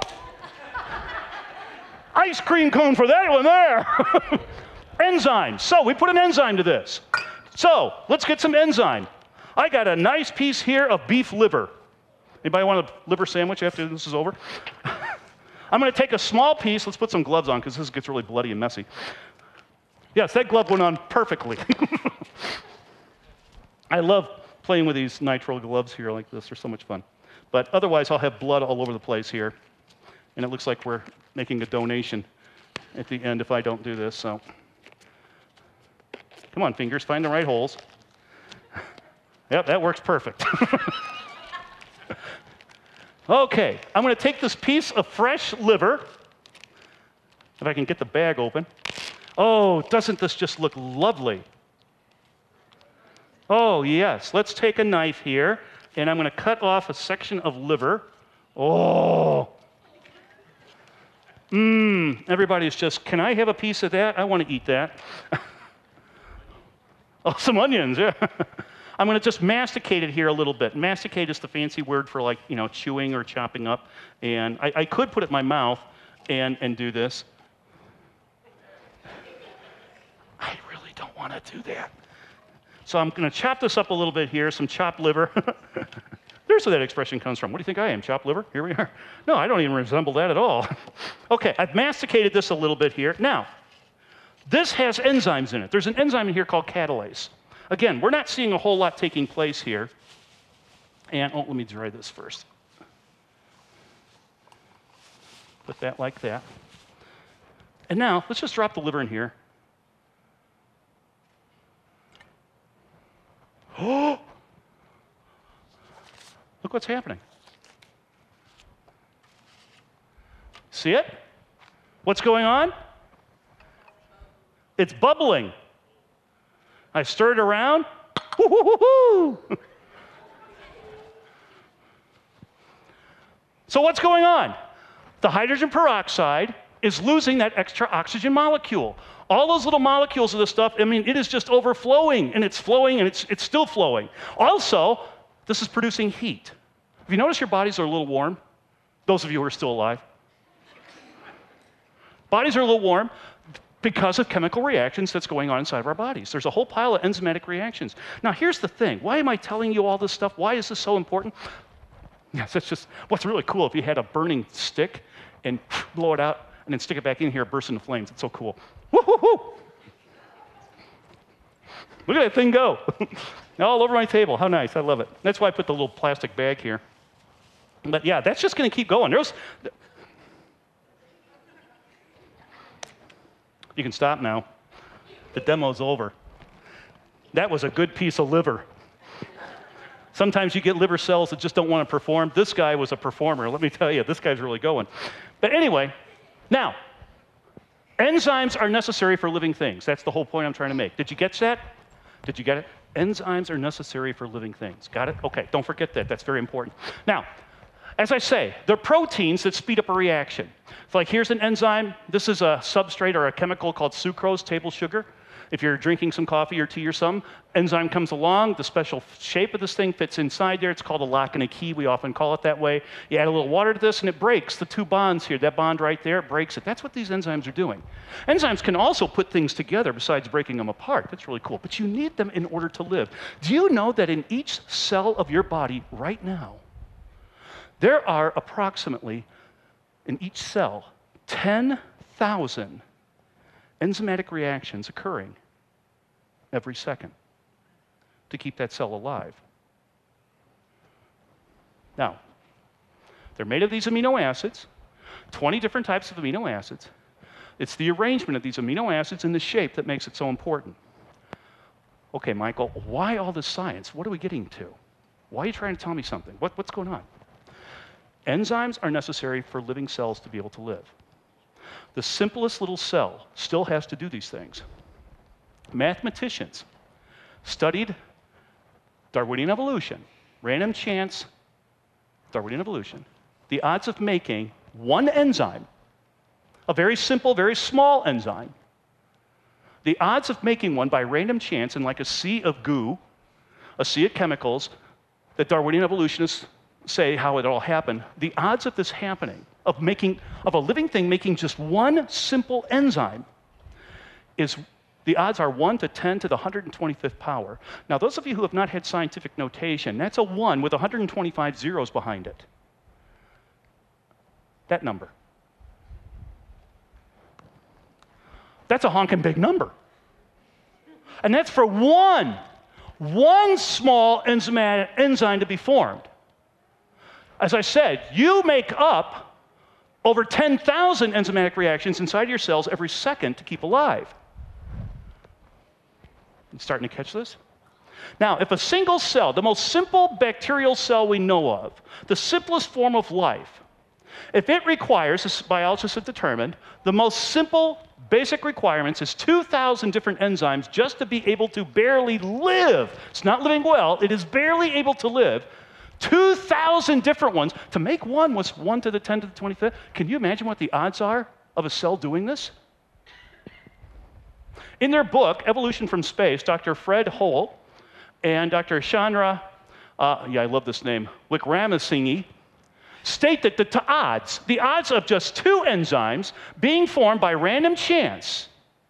Ice cream cone for that one there. Enzymes. So we put an enzyme to this. So let's get some enzyme. I got a nice piece here of beef liver. Anybody want a liver sandwich after this is over? I'm going to take a small piece. Let's put some gloves on, because this gets really bloody and messy. Yes, that glove went on perfectly. I love playing with these nitrile gloves here like this. They're so much fun. But otherwise, I'll have blood all over the place here. And it looks like we're making a donation at the end if I don't do this. So, come on, fingers, find the right holes. Yep, that works perfect. Okay, I'm going to take this piece of fresh liver, if I can get the bag open. Oh, doesn't this just look lovely? Oh, yes. Let's take a knife here, and I'm going to cut off a section of liver. Oh. Everybody's just, can I have a piece of that? I want to eat that. Oh, some onions, yeah. I'm going to just masticate it here a little bit. Masticate is the fancy word for, like, chewing or chopping up. And I could put it in my mouth and do this. I really don't want to do that. So I'm going to chop this up a little bit here, some chopped liver. There's where that expression comes from. What do you think I am, chopped liver? Here we are. No, I don't even resemble that at all. Okay, I've masticated this a little bit here. Now, This has enzymes in it. There's an enzyme in here called catalase. Again, we're not seeing a whole lot taking place here. And, let me dry this first. Put that like that. And now, let's just drop the liver in here. Oh! Look what's happening. See it? What's going on? It's bubbling. I stir it around. Woo-hoo-hoo-hoo! So what's going on? The hydrogen peroxide is losing that extra oxygen molecule. All those little molecules of this stuff, I mean, it is just overflowing, and it's flowing, and it's still flowing. Also, this is producing heat. Have you noticed your bodies are a little warm? Those of you who are still alive. Bodies are a little warm because of chemical reactions that's going on inside of our bodies. There's a whole pile of enzymatic reactions. Now, here's the thing. Why am I telling you all this stuff? Why is this so important? Yes, it's just, what's really cool if you had a burning stick and blow it out and then stick it back in here, it bursts into flames. It's so cool. Woo-hoo-hoo! Look at that thing go. All over my table. How nice. I love it. That's why I put the little plastic bag here. But yeah, that's just going to keep going. You can stop now. The demo's over. That was a good piece of liver. Sometimes you get liver cells that just don't want to perform. This guy was a performer. Let me tell you, this guy's really going. But anyway, now, enzymes are necessary for living things. That's the whole point I'm trying to make. Did you get that? Did you get it? Enzymes are necessary for living things. Got it? Okay, don't forget that. That's very important. Now, as I say, they're proteins that speed up a reaction. So like here's an enzyme. This is a substrate or a chemical called sucrose, table sugar. If you're drinking some coffee or tea or something, enzyme comes along, the special shape of this thing fits inside there. It's called a lock and a key. We often call it that way. You add a little water to this and it breaks the two bonds here. That bond right there, it breaks it. That's what these enzymes are doing. Enzymes can also put things together besides breaking them apart. That's really cool. But you need them in order to live. Do you know that in each cell of your body right now, there are approximately, in each cell, 10,000 enzymatic reactions occurring every second to keep that cell alive. Now, they're made of these amino acids, 20 different types of amino acids. It's the arrangement of these amino acids and the shape that makes it so important. Okay, Michael, why all this science? What are we getting to? Why are you trying to tell me something? What's going on? Enzymes are necessary for living cells to be able to live. The simplest little cell still has to do these things. Mathematicians studied Darwinian evolution, random chance, Darwinian evolution. The odds of making one enzyme, a very simple, very small enzyme, the odds of making one by random chance in like a sea of goo, a sea of chemicals, that Darwinian evolutionists say how it all happened, the odds of this happening, of a living thing making just one simple enzyme, the odds are 1 to 10 to the 125th power. Now, those of you who have not had scientific notation, that's a 1 with 125 zeros behind it. That number. That's a honking big number. And that's for one small enzyme to be formed. As I said, you make up over 10,000 enzymatic reactions inside your cells every second to keep alive. You starting to catch this? Now, if a single cell, the most simple bacterial cell we know of, the simplest form of life, if it requires, as biologists have determined, the most simple basic requirements is 2,000 different enzymes just to be able to barely live. It's not living well, it is barely able to live. 2,000 different ones. To make one was 1 to the 10 to the 25th. Can you imagine what the odds are of a cell doing this? In their book, Evolution from Space, Dr. Fred Hoyle and Dr. Chandra, I love this name, Wickramasinghe, state that the odds of just 2 enzymes being formed by random chance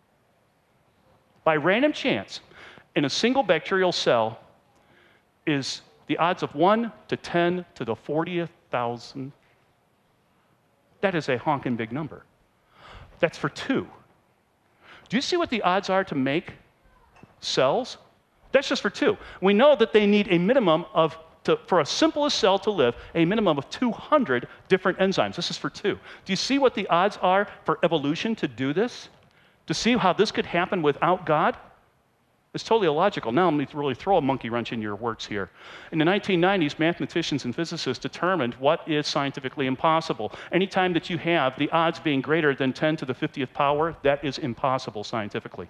in a single bacterial cell is the odds of 1 to 10 to the 40,000. That is a honking big number. That's for 2. Do you see what the odds are to make cells? That's just for 2. We know that they need a minimum of, for a simplest cell to live, a minimum of 200 different enzymes. This is for 2. Do you see what the odds are for evolution to do this? To see how this could happen without God? It's totally illogical. Now let me really throw a monkey wrench in your works here. In the 1990s, mathematicians and physicists determined what is scientifically impossible. Anytime that you have the odds being greater than 10 to the 50th power, that is impossible scientifically.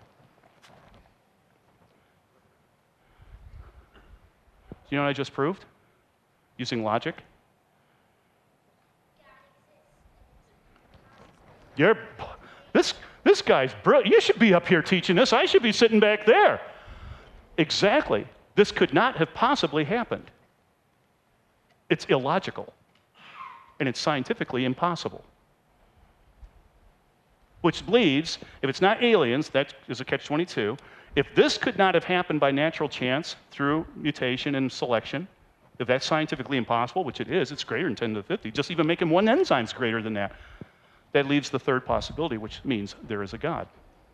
Do you know what I just proved? Using logic? This guy's brilliant. You should be up here teaching this. I should be sitting back there. Exactly. This could not have possibly happened. It's illogical. And it's scientifically impossible. Which leaves, if it's not aliens, that is a catch-22. If this could not have happened by natural chance through mutation and selection, if that's scientifically impossible, which it is, it's greater than 10 to the 50. Just even making one enzyme is greater than that. That leaves the third possibility, which means there is a God.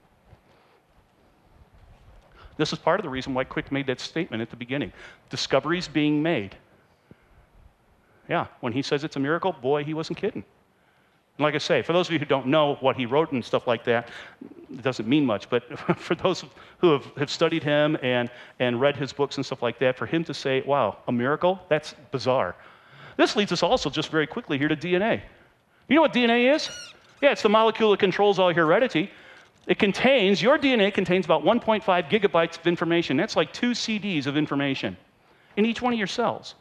This is part of the reason why Quick made that statement at the beginning. Discoveries being made. Yeah, when he says it's a miracle, boy, he wasn't kidding. And like I say, for those of you who don't know what he wrote and stuff like that, it doesn't mean much, but for those who have studied him and read his books and stuff like that, for him to say, wow, a miracle, that's bizarre. This leads us also just very quickly here to DNA. You know what DNA is? Yeah, it's the molecule that controls all heredity. Your DNA contains about 1.5 gigabytes of information. That's like 2 CDs of information in each one of your cells.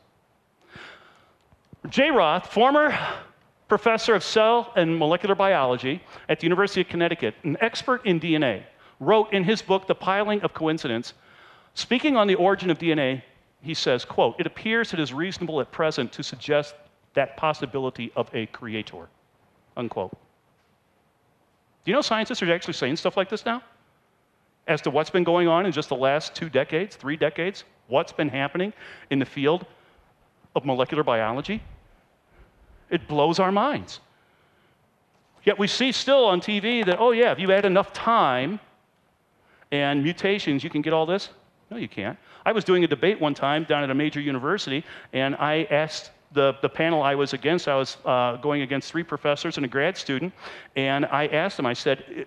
Jay Roth, former professor of cell and molecular biology at the University of Connecticut, an expert in DNA, wrote in his book, The Piling of Coincidence, speaking on the origin of DNA, he says, quote, "It appears it is reasonable at present to suggest that possibility of a creator," unquote. Do you know scientists are actually saying stuff like this now? As to what's been going on in just the last 2 decades, 3 decades, what's been happening in the field of molecular biology? It blows our minds. Yet we see still on TV that, oh yeah, if you add enough time and mutations, you can get all this. No, you can't. I was doing a debate one time down at a major university, and I asked the panel I was against, I was going against 3 professors and a grad student, and I asked them, I said,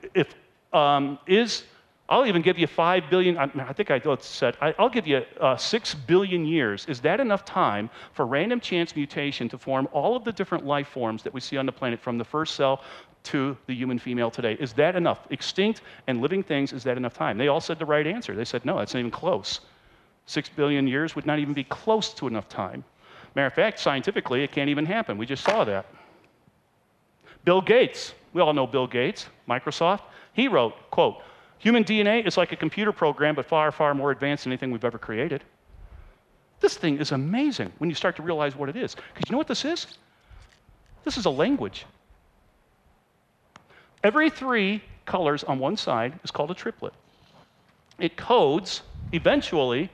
I'll even give you 5 billion, I think I said, I'll give you 6 billion years. Is that enough time for random chance mutation to form all of the different life forms that we see on the planet from the first cell to the human female today? Is that enough? Extinct and living things, is that enough time? They all said the right answer. They said, no, that's not even close. 6 billion years would not even be close to enough time. Matter of fact, scientifically, it can't even happen. We just saw that. Bill Gates, we all know Bill Gates, Microsoft. He wrote, quote, "Human DNA is like a computer program, but far, far more advanced than anything we've ever created." This thing is amazing when you start to realize what it is. Because you know what this is? This is a language. Every 3 colors on one side is called a triplet. It codes, eventually,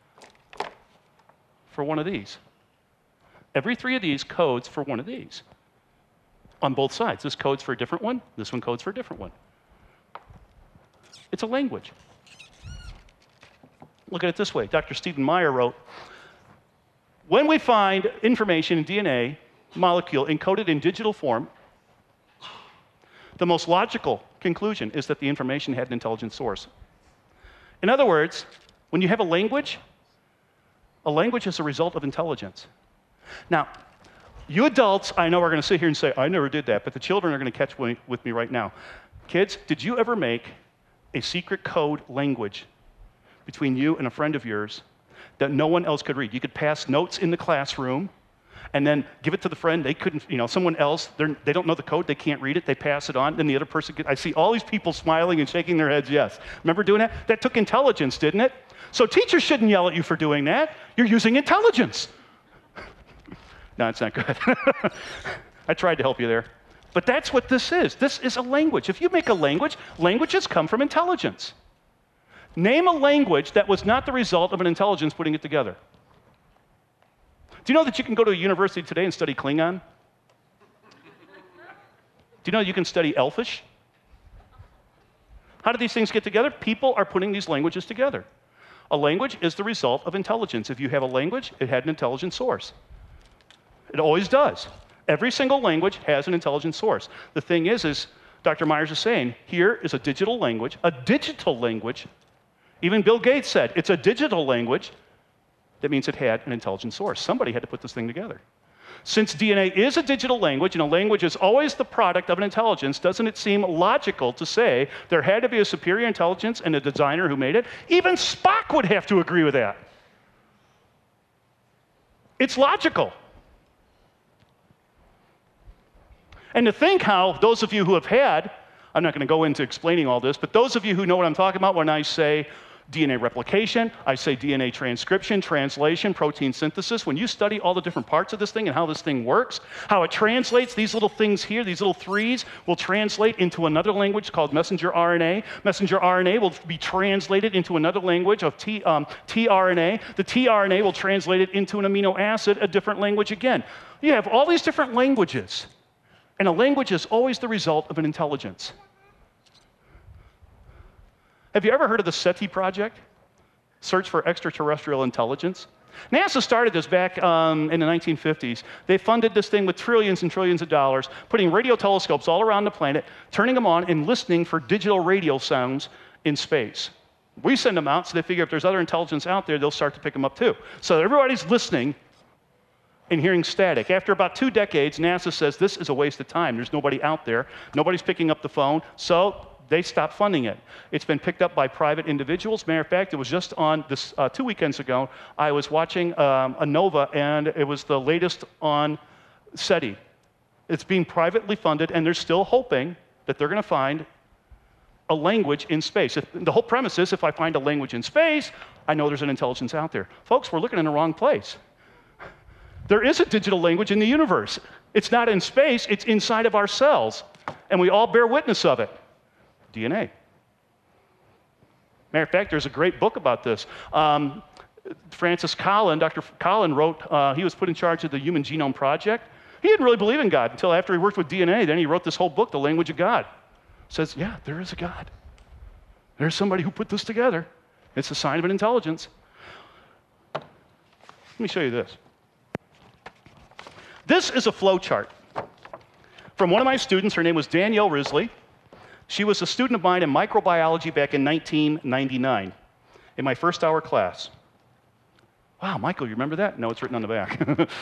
for one of these. Every 3 of these codes for one of these. On both sides. This codes for a different one. This one codes for a different one. It's a language. Look at it this way. Dr. Stephen Meyer wrote, "When we find information in DNA molecule encoded in digital form, the most logical conclusion is that the information had an intelligent source." In other words, when you have a language is a result of intelligence. Now, you adults, I know are going to sit here and say, I never did that, but the children are going to catch with me right now. Kids, did you ever make a secret code language between you and a friend of yours that no one else could read? You could pass notes in the classroom and then give it to the friend. They couldn't, someone else, they don't know the code, they can't read it, they pass it on, then the other person I see all these people smiling and shaking their heads, yes. Remember doing that? That took intelligence, didn't it? So teachers shouldn't yell at you for doing that. You're using intelligence. No, it's not good. I tried to help you there. But that's what this is. This is a language. If you make a language, languages come from intelligence. Name a language that was not the result of an intelligence putting it together. Do you know that you can go to a university today and study Klingon? Do you know you can study Elfish? How do these things get together? People are putting these languages together. A language is the result of intelligence. If you have a language, it had an intelligent source. It always does. Every single language has an intelligent source. The thing is Dr. Myers is saying, here is a digital language. Even Bill Gates said, it's a digital language. That means it had an intelligent source. Somebody had to put this thing together. Since DNA is a digital language, and a language is always the product of an intelligence, doesn't it seem logical to say there had to be a superior intelligence and a designer who made it? Even Spock would have to agree with that. It's logical. And to think how those of you who have had, I'm not going to go into explaining all this, but those of you who know what I'm talking about when I say DNA replication, I say DNA transcription, translation, protein synthesis. When you study all the different parts of this thing and how this thing works, how it translates, these little things here, these little threes will translate into another language called messenger RNA. Messenger RNA will be translated into another language of tRNA. The tRNA will translate it into an amino acid, a different language again. You have all these different languages, and a language is always the result of an intelligence. Have you ever heard of the SETI project? Search for Extraterrestrial Intelligence? NASA started this back in the 1950s. They funded this thing with trillions and trillions of dollars, putting radio telescopes all around the planet, turning them on and listening for digital radio sounds in space. We send them out, so they figure if there's other intelligence out there, they'll start to pick them up too. So everybody's listening and hearing static. After about 2 decades, NASA says this is a waste of time. There's nobody out there. Nobody's picking up the phone. So they stopped funding it. It's been picked up by private individuals. Matter of fact, it was just on this 2 weekends ago, I was watching a NOVA, and it was the latest on SETI. It's being privately funded, and they're still hoping that they're going to find a language in space. The whole premise is if I find a language in space, I know there's an intelligence out there. Folks, we're looking in the wrong place. There is a digital language in the universe. It's not in space, it's inside of our cells, and we all bear witness of it. DNA. Matter of fact, there's a great book about this. Francis Collin, Dr. Collin wrote, he was put in charge of the Human Genome Project. He didn't really believe in God until after he worked with DNA. Then he wrote this whole book, The Language of God. Says, yeah, there is a God. There's somebody who put this together. It's a sign of an intelligence. Let me show you this. This is a flow chart from one of my students. Her name was Danielle Risley. She was a student of mine in microbiology back in 1999 in my first hour class. Wow, Michael, you remember that? No, it's written on the back.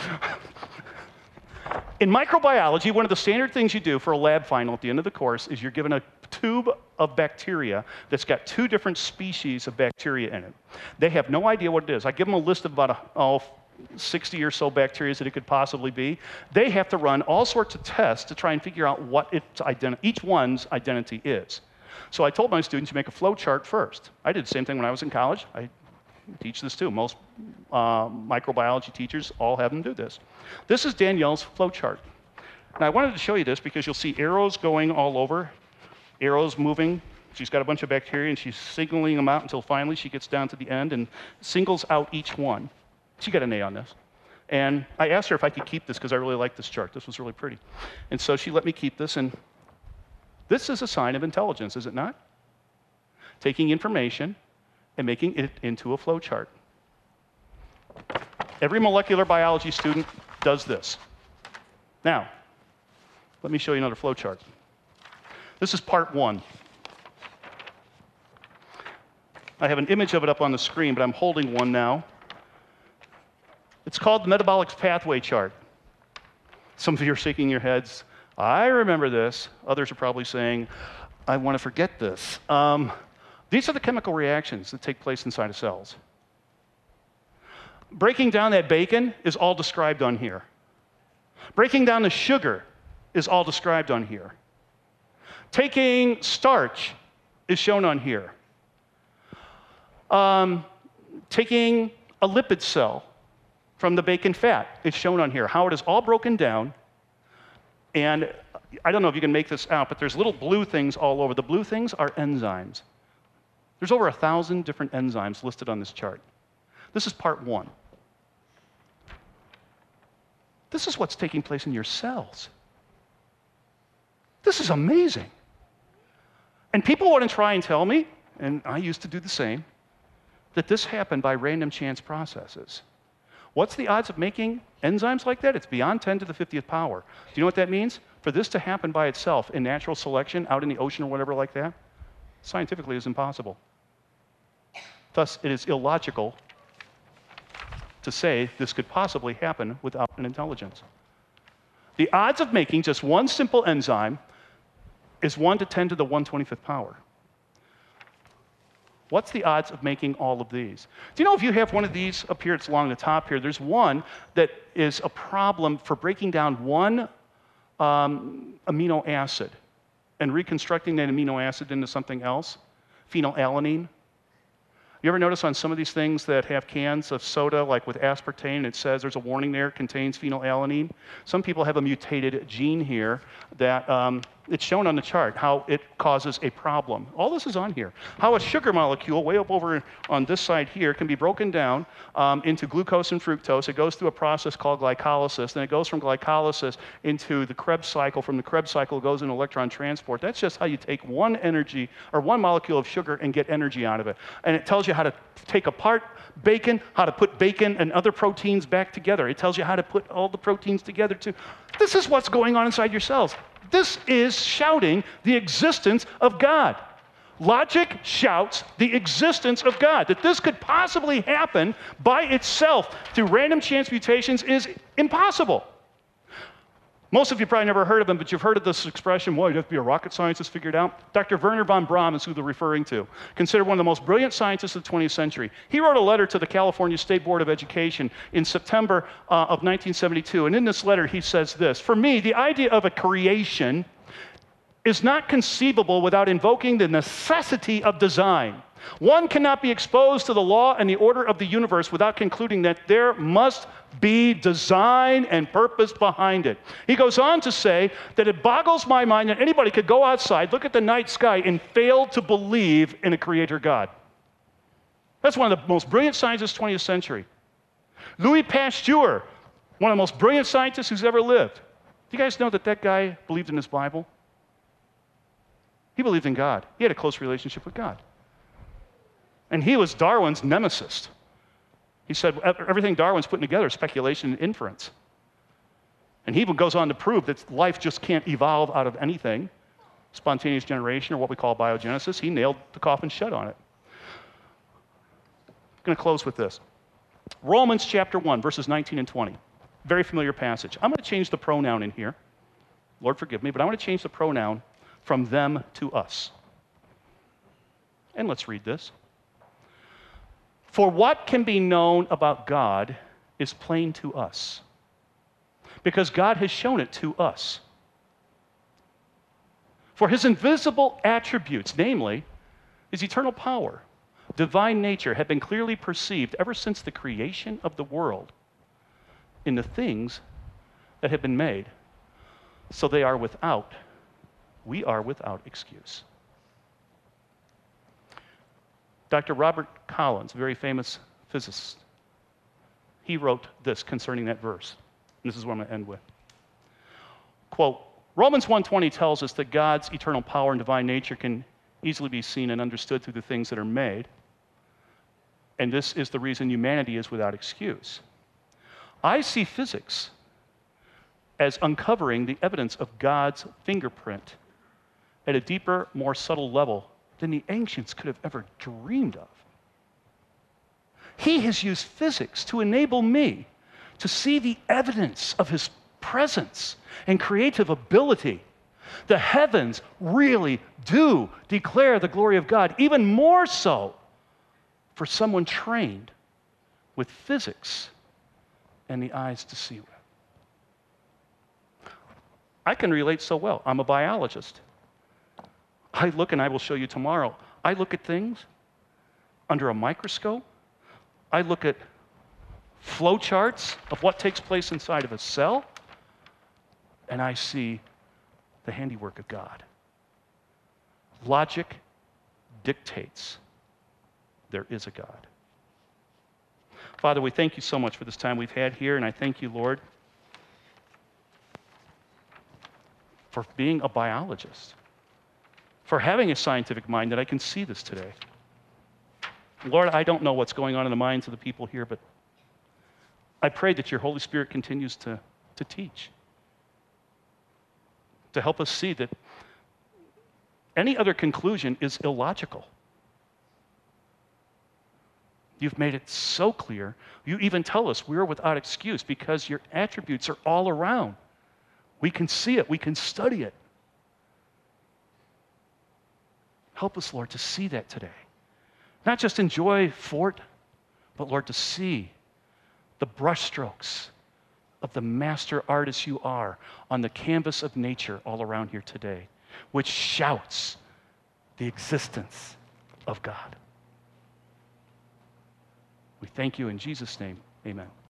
In microbiology, one of the standard things you do for a lab final at the end of the course is you're given a tube of bacteria that's got 2 different species of bacteria in it. They have no idea what it is. I give them a list of about 60 or so bacteria that it could possibly be. They have to run all sorts of tests to try and figure out what each one's identity is. So I told my students to make a flow chart first. I did the same thing when I was in college. I teach this too. Most microbiology teachers all have them do this. This is Danielle's flow chart. And I wanted to show you this because you'll see arrows going all over, arrows moving. She's got a bunch of bacteria and she's signaling them out until finally she gets down to the end and singles out each one. She got an A on this. And I asked her if I could keep this because I really like this chart. This was really pretty. And so she let me keep this, and this is a sign of intelligence, is it not? Taking information and making it into a flow chart. Every molecular biology student does this. Now, let me show you another flow chart. This is part 1. I have an image of it up on the screen, but I'm holding one now. It's called the metabolic pathway chart. Some of you are shaking your heads. I remember this. Others are probably saying, I want to forget this. These are the chemical reactions that take place inside of cells. Breaking down that bacon is all described on here. Breaking down the sugar is all described on here. Taking starch is shown on here. Taking a lipid cell from the bacon fat is shown on here. How it is all broken down. And I don't know if you can make this out, but there's little blue things all over. The blue things are enzymes. There's over 1,000 different enzymes listed on this chart. This is part 1. This is what's taking place in your cells. This is amazing. And people want to try and tell me, and I used to do the same, that this happened by random chance processes. What's the odds of making enzymes like that? It's beyond 10 to the 50th power. Do you know what that means? For this to happen by itself in natural selection out in the ocean or whatever like that, scientifically is impossible. Thus, it is illogical to say this could possibly happen without an intelligence. The odds of making just one simple enzyme is 1 to 10 to the 125th power. What's the odds of making all of these? Do you know if you have one of these up here, it's along the top here, there's one that is a problem for breaking down one amino acid and reconstructing that amino acid into something else, phenylalanine. You ever notice on some of these things that have cans of soda, like with aspartame, it says there's a warning there, it contains phenylalanine? Some people have a mutated gene here that it's shown on the chart how it causes a problem. All this is on here. How a sugar molecule, way up over on this side here, can be broken down into glucose and fructose. It goes through a process called glycolysis. Then it goes from glycolysis into the Krebs cycle. From the Krebs cycle, it goes into electron transport. That's just how you take one energy or one molecule of sugar and get energy out of it. And it tells you how to take apart bacon, how to put bacon and other proteins back together. It tells you how to put all the proteins together too. This is what's going on inside your cells. This is shouting the existence of God. Logic shouts the existence of God. That this could possibly happen by itself through random chance mutations is impossible. Most of you probably never heard of him, but you've heard of this expression, well, you have to be a rocket scientist to figure it out. Dr. Wernher von Braun is who they're referring to, considered one of the most brilliant scientists of the 20th century. He wrote a letter to the California State Board of Education in September of 1972, and in this letter he says this: "For me, the idea of a creation is not conceivable without invoking the necessity of design. One cannot be exposed to the law and the order of the universe without concluding that there must be design and purpose behind it." He goes on to say that it boggles my mind that anybody could go outside, look at the night sky, and fail to believe in a creator God. That's one of the most brilliant scientists of the 20th century. Louis Pasteur, one of the most brilliant scientists who's ever lived. Do you guys know that that guy believed in his Bible? He believed in God. He had a close relationship with God. And he was Darwin's nemesis. He said everything Darwin's putting together is speculation and inference. And he even goes on to prove that life just can't evolve out of anything, spontaneous generation or what we call biogenesis. He nailed the coffin shut on it. I'm going to close with this. Romans chapter 1, verses 19 and 20. Very familiar passage. I'm going to change the pronoun in here. Lord forgive me, but I want to change the pronoun from them to us. And let's read this. "For what can be known about God is plain to us, because God has shown it to us. For his invisible attributes, namely his eternal power, divine nature, have been clearly perceived ever since the creation of the world in the things that have been made, so we are without excuse." Dr. Robert Collins, a very famous physicist, he wrote this concerning that verse. And this is what I'm going to end with. Quote, "Romans 1:20 tells us that God's eternal power and divine nature can easily be seen and understood through the things that are made. And this is the reason humanity is without excuse. I see physics as uncovering the evidence of God's fingerprint at a deeper, more subtle level than the ancients could have ever dreamed of. He has used physics to enable me to see the evidence of his presence and creative ability. The heavens really do declare the glory of God, even more so for someone trained with physics and the eyes to see with. I can relate so well. I'm a biologist. I look, and I will show you tomorrow, I look at things under a microscope. I look at flow charts of what takes place inside of a cell, and I see the handiwork of God. Logic dictates there is a God. Father, we thank you so much for this time we've had here, and I thank you, Lord, for being a biologist, for having a scientific mind that I can see this today. Lord, I don't know what's going on in the minds of the people here, but I pray that your Holy Spirit continues to teach, to help us see that any other conclusion is illogical. You've made it so clear. You even tell us we're without excuse because your attributes are all around. We can see it. We can study it. Help us, Lord, to see that today. Not just enjoy Fort, but, Lord, to see the brushstrokes of the master artist you are on the canvas of nature all around here today, which shouts the existence of God. We thank you in Jesus' name. Amen.